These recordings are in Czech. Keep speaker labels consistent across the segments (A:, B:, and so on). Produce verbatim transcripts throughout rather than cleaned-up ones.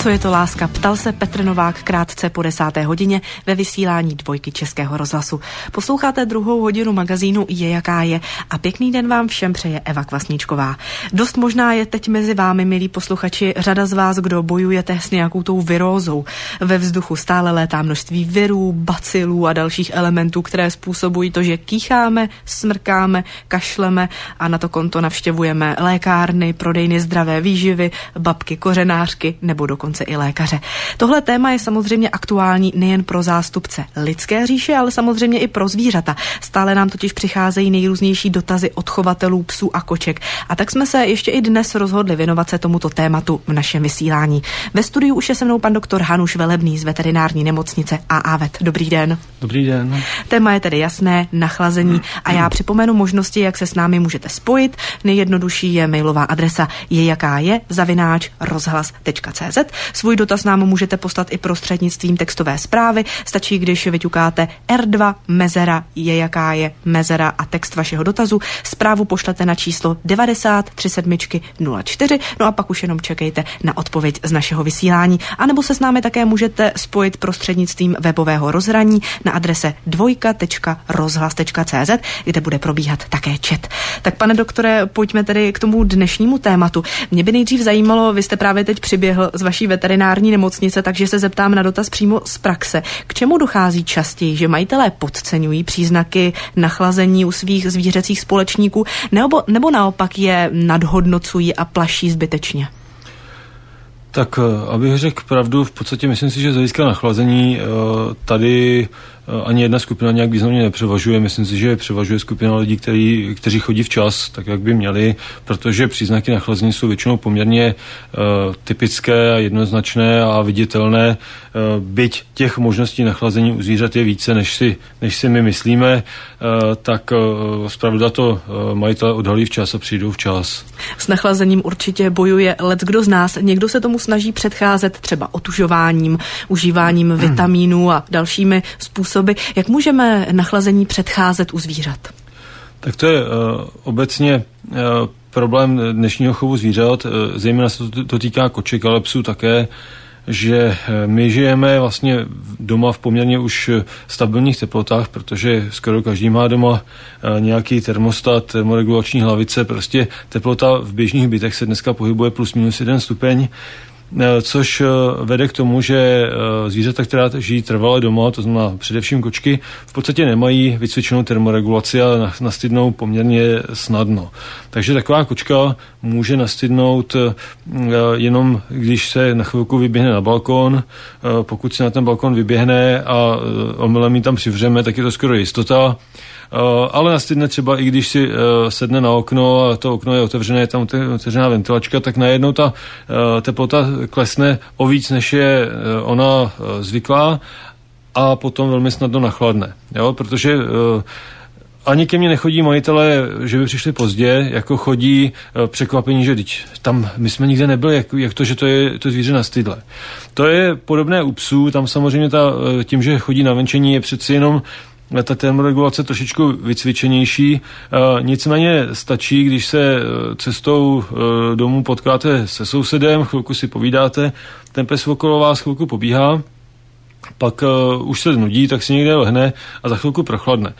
A: Co je to láska? Ptal se Petr Novák krátce po desáté hodině ve vysílání Dvojky Českého rozhlasu. Posloucháte druhou hodinu magazínu Je jaká je a pěkný den vám všem přeje Eva Kvasničková. Dost možná je teď mezi vámi, milí posluchači, řada z vás, kdo bojujete s nějakou tou virózou. Ve vzduchu stále létá množství virů, bacilů a dalších elementů, které způsobují to, že kýcháme, smrkáme, kašleme a na to konto navštěvujeme lékárny, prodejny zdravé výživy, babky kořenářky nebo dokonce i lékaře. Tohle téma je samozřejmě aktuální nejen pro zástupce lidské říše, ale samozřejmě i pro zvířata. Stále nám totiž přicházejí nejrůznější dotazy od chovatelů psů a koček. A tak jsme se ještě i dnes rozhodli věnovat se tomuto tématu v našem vysílání. Ve studiu už je se mnou pan doktor Hanuš Velebný z veterinární nemocnice A A Vet. Dobrý den.
B: Dobrý den.
A: Téma je tedy jasné, nachlazení a já připomenu možnosti, jak se s námi můžete spojit. Nejjednodušší je mailová adresa je jaká je zavináč rozhlas tečka cé zet. Svůj dotaz nám můžete poslat i prostřednictvím textové zprávy. Stačí, když vyťukáte er dva mezera je jaká je mezera a text vašeho dotazu. Zprávu pošlete na číslo devadesát tři sedm nula čtyři, no a pak už jenom čekejte na odpověď z našeho vysílání. A nebo se s námi také můžete spojit prostřednictvím webového rozhraní na adrese dvojka tečka rozhlas tečka cé zet, kde bude probíhat také chat. Tak pane doktore, pojďme tedy k tomu dnešnímu tématu. Mě by nejdřív zajímalo, vy jste právě teď přiběhl z vaší veterinární nemocnice, takže se zeptám na dotaz přímo z praxe. K čemu dochází častěji, že majitelé podceňují příznaky nachlazení u svých zvířecích společníků, nebo, nebo naopak je nadhodnocují a plaší zbytečně?
B: Tak, abych řekl pravdu, v podstatě myslím si, že z hlediska nachlazení tady ani jedna skupina nějak významně nepřevažuje. Myslím si, že převažuje skupina lidí, který, kteří chodí včas, tak jak by měli, protože příznaky nachlazení jsou většinou poměrně uh, typické a jednoznačné a viditelné. Uh, byť těch možností nachlazení u zvířat je více, než si, než si my myslíme, uh, tak uh, zpravidla to uh, majitelé odhalí včas a přijdou včas.
A: S nachlazením určitě bojuje leckdo z nás. Někdo se tomu snaží předcházet třeba otužováním, užíváním vitamínů a dalšími způsoby. Jak můžeme nachlazení předcházet u zvířat?
B: Tak to je uh, obecně uh, problém dnešního chovu zvířat, uh, zejména se to, to týká koček, ale psů také, že my žijeme vlastně doma v poměrně už stabilních teplotách, protože skoro každý má doma nějaký termostat, termoregulační hlavice, prostě teplota v běžných bytech se dneska pohybuje plus minus jeden stupeň, což vede k tomu, že zvířata, která žijí trvale doma, to znamená především kočky, v podstatě nemají vycvičenou termoregulaci a nastydnou poměrně snadno. Takže taková kočka může nastydnout jenom, když se na chvilku vyběhne na balkon. Pokud se na ten balkon vyběhne a omylem ji tam přivřeme, tak je to skoro jistota. Uh, ale nastydne třeba i když si uh, sedne na okno a to okno je otevřené, je tam otevřená ventilačka, tak najednou ta uh, teplota klesne o víc, než je uh, ona uh, zvyklá a potom velmi snadno nachladne. Jo? Protože uh, ani ke mně nechodí majitelé, že by přišli pozdě, jako chodí uh, překvapení, že teď tam my jsme nikde nebyli, jak, jak to, že to je to zvíře nastydlé. To je podobné u psů, tam samozřejmě ta, uh, tím, že chodí na venčení, je přeci jenom ta termoregulace trošičku vycvičenější. E, nicméně stačí, když se cestou e, domů potkáte se sousedem, chvilku si povídáte, ten pes okolo vás chvilku pobíhá, pak e, už se nudí, tak si někde lehne a za chvilku prochladne.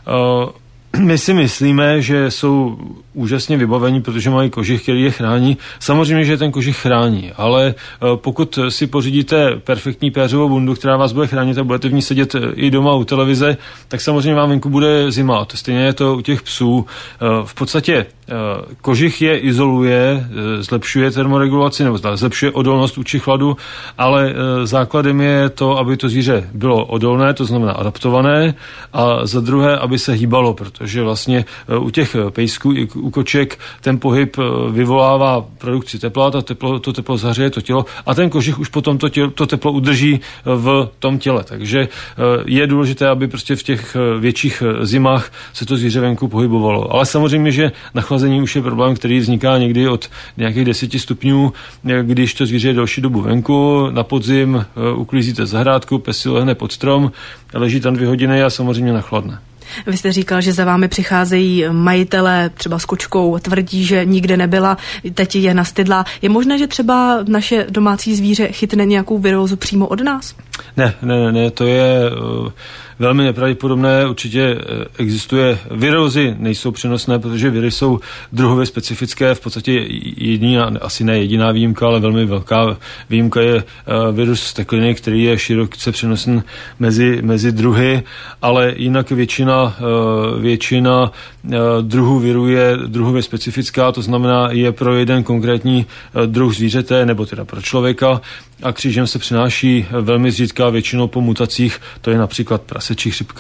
B: E, My si myslíme, že jsou úžasně vybavení, protože mají kožich, který je chrání. Samozřejmě, že ten kožich chrání, ale pokud si pořídíte perfektní péřovou bundu, která vás bude chránit a budete v ní sedět i doma u televize, tak samozřejmě vám venku bude zima. To stejně je to u těch psů. V podstatě kožich je izoluje, zlepšuje termoregulaci nebo zlepšuje odolnost vůči chladu, ale základem je to, aby to zvíře bylo odolné, to znamená adaptované, a za druhé, aby se hýbalo, protože vlastně u těch pejsků i u koček ten pohyb vyvolává produkci tepla, to teplo, to teplo zahřeje to tělo a ten kožich už potom to, tělo, to teplo udrží v tom těle. Takže je důležité, aby prostě v těch větších zimách se to zvíře venku pohybovalo. Ale samozřejmě, že nachlazení už je problém, který vzniká někdy od nějakých deseti stupňů, když to zvíře je delší dobu venku, na podzim uklízíte zahrádku, pes si lehne pod strom, leží tam dvě hodiny a samozřejmě nachladne.
A: Vy jste říkal, že za vámi přicházejí majitelé třeba s kočkou, tvrdí, že nikde nebyla, teď je nastydlá. Je možné, že třeba naše domácí zvíře chytne nějakou virózu přímo od nás?
B: Ne, ne, ne, ne, to je uh, velmi nepravděpodobné. Určitě existuje, virózy nejsou přenosné, protože viry jsou druhově specifické. V podstatě jediná, asi ne jediná výjimka, ale velmi velká výjimka je uh, virus stekliny, který je široce přenosný mezi, mezi druhy, ale jinak většina, uh, většina uh, druhů virů je druhově specifická, to znamená je pro jeden konkrétní uh, druh zvířete, nebo teda pro člověka, a křížem se přináší velmi zřídka, většinou po mutacích, to je například prasečí chřipka,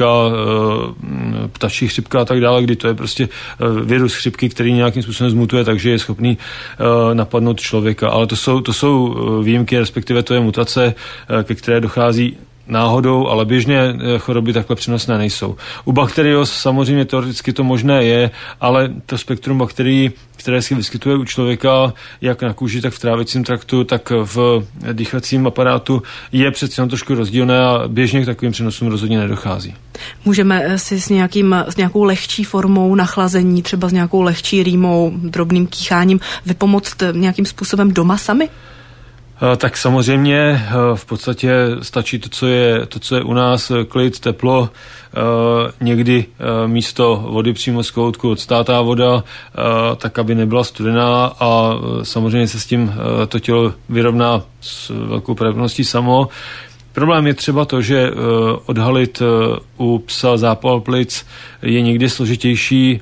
B: ptačí chřipka a tak dále, kdy to je prostě virus chřipky, který nějakým způsobem zmutuje, takže je schopný napadnout člověka. Ale to jsou, to jsou výjimky, respektive to je mutace, ke které dochází náhodou, ale běžně choroby takhle přenosné nejsou. U bakterióz samozřejmě teoreticky to možné je, ale to spektrum bakterií, které se vyskytuje u člověka, jak na kůži, tak v trávicím traktu, tak v dýchacím aparátu, je přece jen trošku rozdílné a běžně k takovým přenosům rozhodně nedochází. Můžeme si s, nějakým, s nějakou lehčí formou nachlazení, třeba s nějakou lehčí rýmou, drobným kýcháním, vypomoct nějakým způsobem doma sami? Tak samozřejmě v podstatě stačí to, co je, to, co je u nás, klid, teplo, někdy místo vody přímo z kohoutku odstátá voda, tak aby nebyla studená, a samozřejmě se s tím to tělo vyrovná s velkou pravděpodobností samo. Problém je třeba to, že odhalit u psa zápal plic je někdy složitější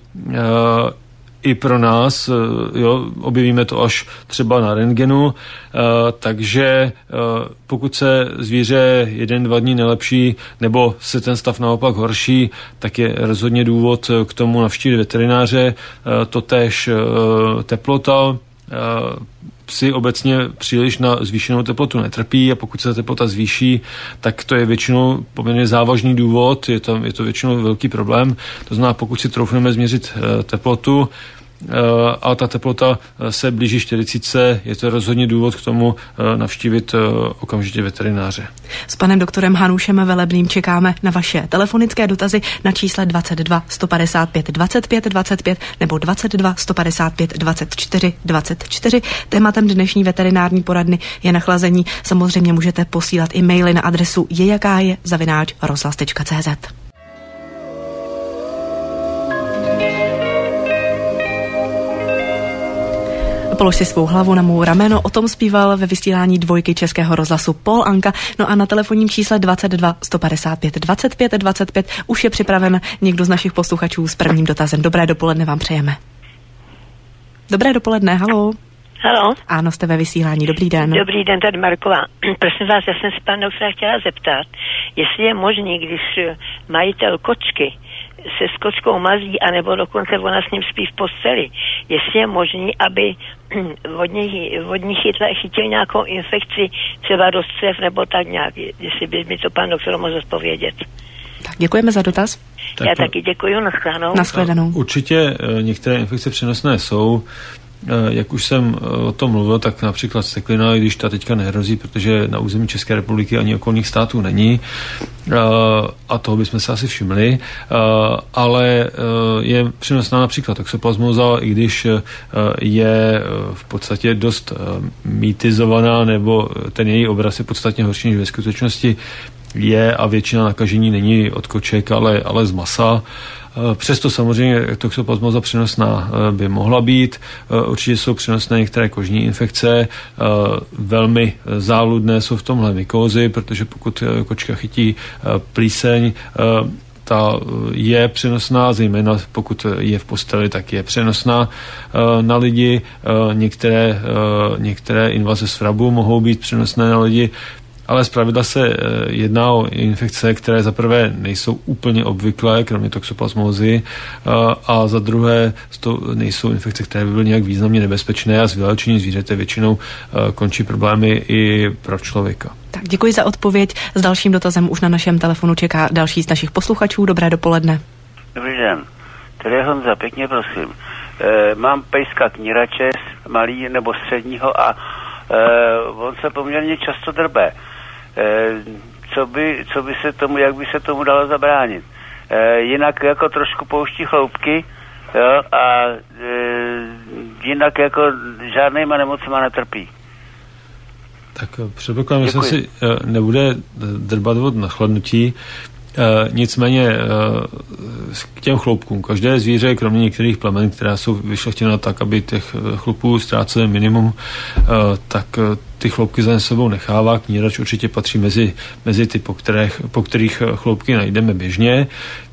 B: i pro nás, jo, objevíme to až třeba na rentgenu, takže pokud se zvíře jeden, dva dní nelepší, nebo se ten stav naopak horší, tak je rozhodně důvod k tomu navštívit veterináře. Totéž teplota, psi obecně příliš na zvýšenou teplotu netrpí, a pokud se teplota zvýší, tak to je většinou poměrně závažný důvod, je to, je to většinou velký problém. To znamená, pokud si troufneme změřit teplotu a ta teplota se blíží čtyřicítce, je to rozhodně důvod k tomu navštívit okamžitě veterináře.
A: S panem doktorem Hanušem Velebným čekáme na vaše telefonické dotazy na čísle dvacet dva sto padesát pět dvacet pět dvacet pět nebo dvacet dva sto padesát pět dvacet čtyři dvacet čtyři. Tématem dnešní veterinární poradny je nachlazení. Samozřejmě můžete posílat i maily na adresu je jaká je zavináč rozhlas tečka cé zet. Polož si svou hlavu na mou rameno, o tom zpíval ve vysílání dvojky Českého rozhlasu Paul Anka. No a na telefonním čísle dvacet dva sto padesát pět dvacet pět dvacet pět už je připraven někdo z našich posluchačů s prvním dotazem. Dobré dopoledne vám přejeme. Dobré dopoledne, haló.
C: Haló.
A: Ano, jste ve vysílání, dobrý den.
C: Dobrý den, tady Marková. Prosím vás, já jsem se pana doktora chtěla zeptat, jestli je možný, když majitel kočky se s kočkou mazí, anebo dokonce ona s ním spí v posteli, jestli je možný, aby od ní chytla, chytil nějakou infekci, třeba do střev, nebo tak nějak, jestli by mi to pan doktor mohl odpovědět.
A: Tak děkujeme za dotaz.
C: Tak já to... taky děkuji, nashledanou.
A: Nashledanou.
B: Určitě některé infekce přenosné jsou. Jak už jsem o tom mluvil, tak například steklina, když ta teďka nehrozí, protože na území České republiky ani okolních států není, a toho bychom se asi všimli, ale je přenosná například toxoplasmóza, i když je v podstatě dost mýtizovaná, nebo ten její obraz je podstatně horší, než ve skutečnosti je, a většina nakažení není od koček, ale, ale z masa. Přesto samozřejmě toxoplasmóza přenosná by mohla být. Určitě jsou přenosné některé kožní infekce. Velmi záludné jsou v tomhle mykózy, protože pokud kočka chytí plíseň, ta je přenosná, zejména pokud je v posteli, tak je přenosná na lidi. Některé, některé invaze svrabu mohou být přenosné na lidi, ale zpravidla se jedná o infekce, které za prvé nejsou úplně obvyklé, kromě toxoplasmózy, a za druhé to nejsou infekce, které by byly nějak významně nebezpečné, a s vylečením zvířete většinou končí problémy i pro člověka.
A: Tak děkuji za odpověď. S dalším dotazem už na našem telefonu čeká další z našich posluchačů. Dobré dopoledne.
D: Dobrý den. Tady je Honza, pěkně prosím. E, mám pejska knírače, malý nebo středního, a e, on se poměrně často drbe. E, co by, co by se tomu, jak by se tomu dalo zabránit? E, jinak jako trošku pouští chloupky, jo, a e, jinak jako žádnýma nemocema netrpí.
B: Tak předpokládám, že se si nebude drbat od nachladnutí. E, nicméně e, k těm chloupkům. Každé zvíře, kromě některých plemen, která jsou vyšlechtěna tak, aby těch chlupů ztráceli minimum, e, tak ty chloupky za sebou nechává. Knírač určitě patří mezi, mezi ty, po kterých, po kterých chloupky najdeme běžně.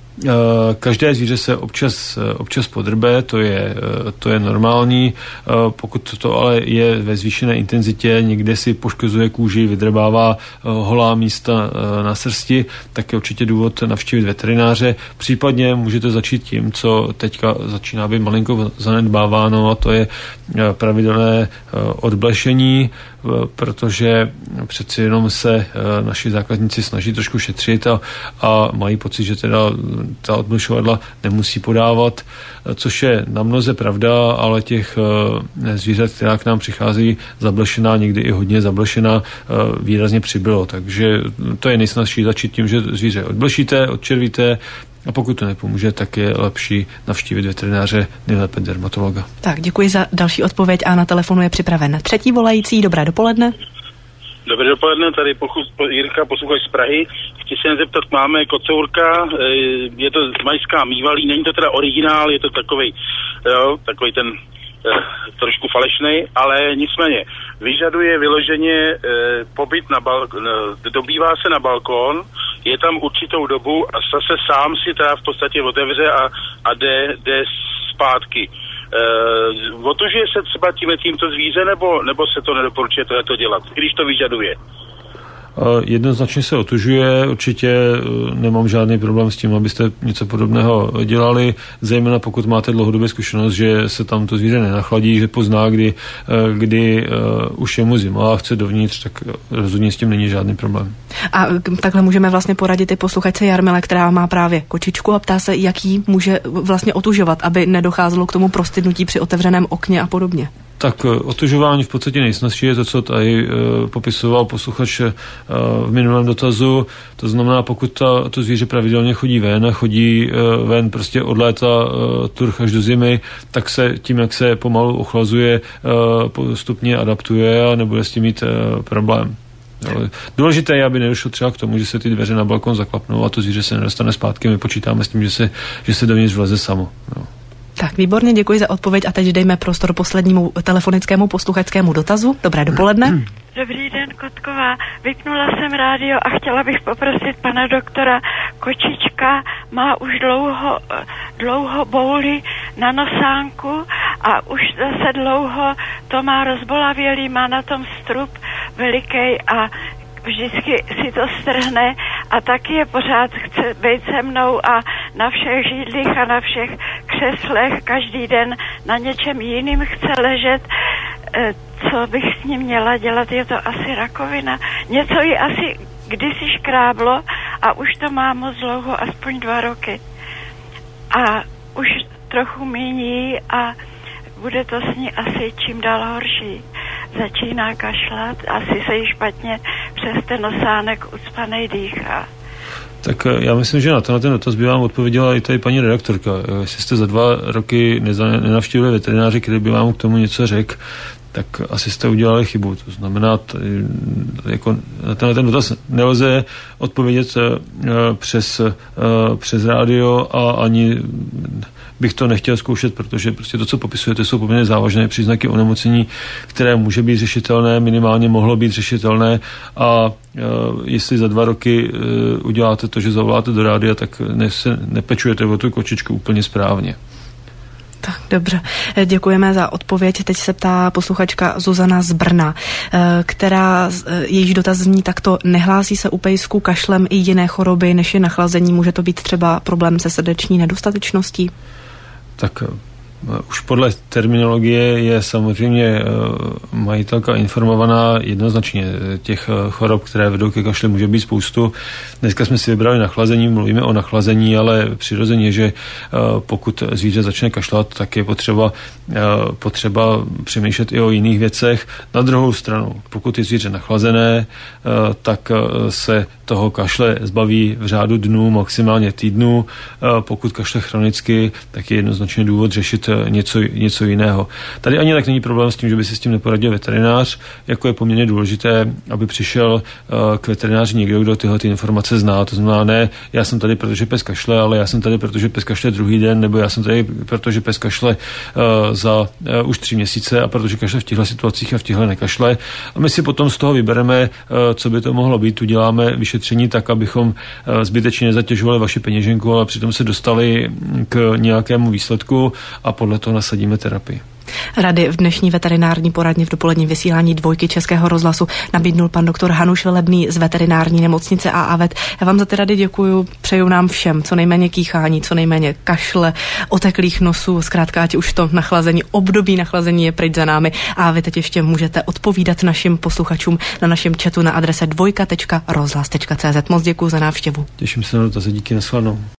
B: Každé zvíře se občas, občas podrbe, to je, to je normální. Pokud to ale je ve zvýšené intenzitě, někde si poškozuje kůži, vydrbává holá místa na srsti, tak je určitě důvod navštívit veterináře. Případně můžete začít tím, co teďka začíná být malinko zanedbáváno, a to je pravidelné odblešení, protože přeci jenom se naši zákazníci snaží trošku šetřit a, a mají pocit, že teda ta odblešovadla nemusí podávat, což je na mnoze pravda, ale těch zvířat, která k nám přichází zablešená, někdy i hodně zablešená, výrazně přibylo. Takže to je nejsnazší začít tím, že zvíře odblešíte, odčervíte, a pokud to nepomůže, tak je lepší navštívit veterináře, nejlépe dermatologa. Tak, děkuji za další odpověď a na telefonu je připraven třetí volající. Dobré dopoledne.
E: Dobré dopoledne, tady Jirka, posluchač z Prahy. Chci se zeptat, máme kocourka, je to majská mývalý, není to teda originál, je to takovej, jo, takovej ten trošku falešnej, ale nicméně vyžaduje vyloženě e, pobyt na balkon, dobývá se na balkon, je tam určitou dobu a zase sám si teda v podstatě otevře a, a jde, jde zpátky. E, otužuje se třeba tím tímto zvíře, nebo, nebo se to nedoporučuje to dělat, když to vyžaduje?
B: Jednoznačně se otužuje, určitě nemám žádný problém s tím, abyste něco podobného dělali, zejména pokud máte dlouhodobě zkušenost, že se tam to zvíře nenachladí, že pozná, kdy, kdy už je mu zima a chce dovnitř, tak rozhodně s tím není žádný problém. A takhle můžeme vlastně poradit i posluchačce Jarmile, která má právě kočičku a ptá se, jaký může vlastně otužovat, aby nedocházelo k tomu prostydnutí při otevřeném okně a podobně. Tak otužování v podstatě nejsnazší je to, co tady e, popisoval posluchač e, v minulém dotazu. To znamená, pokud ta, to zvíře pravidelně chodí ven a chodí e, ven prostě od léta e, turh až do zimy, tak se tím, jak se pomalu ochlazuje, e, postupně adaptuje a nebude s tím mít e, problém. Ale důležité je, aby nedošlo třeba k tomu, že se ty dveře na balkon zaklapnou a to zvíře se nedostane zpátky. My počítáme s tím, že se, že se dovnitř vleze samo. No. Tak, výborně, děkuji za odpověď a teď dejme prostor poslednímu telefonickému posluchačskému dotazu. Dobré dopoledne.
F: Dobrý den, Kotková. Vypnula jsem rádio a chtěla bych poprosit pana doktora. Kočička má už dlouho, dlouho bouly na nosánku a už zase dlouho to má rozbolavělý, má na tom strup veliký a vždycky si to strhne a taky je pořád chce být se mnou a na všech židlích a na všech křeslech každý den na něčem jiným chce ležet. E, co bych s ním měla dělat? Je to asi rakovina. Něco ji asi kdysi škráblo a už to má moc dlouho, aspoň dva roky. A už trochu míní a bude to s ní asi čím dál horší. Začíná kašlat, asi se jí špatně přes ten nosánek ucpanej dýchá. Tak já myslím, že na tenhle ten dotaz by vám odpověděla i tady paní redaktorka. Jestli jste za dva roky nenavštívili veterináře, který by vám k tomu něco řekl, tak asi jste udělali chybu. To znamená, tady, jako na tenhle ten dotaz nelze odpovědět přes, přes rádio a ani bych to nechtěl zkoušet, protože prostě to, co popisujete, jsou poměrně závažné příznaky onemocnění, které může být řešitelné, minimálně mohlo být řešitelné a e, jestli za dva roky e, uděláte to, že zavoláte do rádia, tak ne, se nepečujete o tu kočičku úplně správně. Tak, dobře. Děkujeme za odpověď. Teď se ptá posluchačka Zuzana z Brna, která jejíž dotaz zní takto: nehlásí se u pejsku kašlem i jiné choroby, než je nachlazení? Může to být třeba problém se srdeční nedostatečností? Tak už podle terminologie je samozřejmě majitelka informovaná jednoznačně. Těch chorob, které vedou ke kašli, může být spoustu. Dneska jsme si vybrali nachlazení, mluvíme o nachlazení, ale přirozeně, že pokud zvíře začne kašlat, tak je potřeba, potřeba přemýšlet i o jiných věcech. Na druhou stranu, pokud je zvíře nachlazené, tak se
B: toho kašle zbaví v řádu dnů, maximálně týdnů. Pokud kašle chronicky, tak je jednoznačně důvod řešit něco, něco jiného. Tady ani tak není problém s tím, že by si s tím neporadil veterinář, jako je poměrně důležité, aby přišel k veterináři někdo, kdo tyhle ty informace zná. To znamená, ne, já jsem tady, protože pes kašle, ale já jsem tady, protože pes kašle druhý den, nebo já jsem tady, protože pes kašle za už tři měsíce a protože kašle v těchto situacích a v těchto nekašle. A my si potom z toho vybereme, co by to mohlo být. Uděláme vyšetření tak, abychom zbytečně nezatěžovali vaši peněženku, ale přitom se dostali k nějakému výsledku a podle toho nasadíme terapii.
A: Rady v dnešní veterinární poradně v dopoledním vysílání Dvojky Českého rozhlasu nabídnul pan doktor Hanuš Velebný z veterinární nemocnice á á vé té. Já vám za ty rady děkuju, přeju nám všem co nejméně kýchání, co nejméně kašle, oteklých nosů, zkrátka ať už to nachlazení, období nachlazení je pryč za námi a vy teď ještě můžete odpovídat našim posluchačům na našem chatu na adrese dvojka tečka rozhlas tečka cé zet. Moc děkuju za návštěvu.
B: Těším se na dotazy, díky, nashledanou.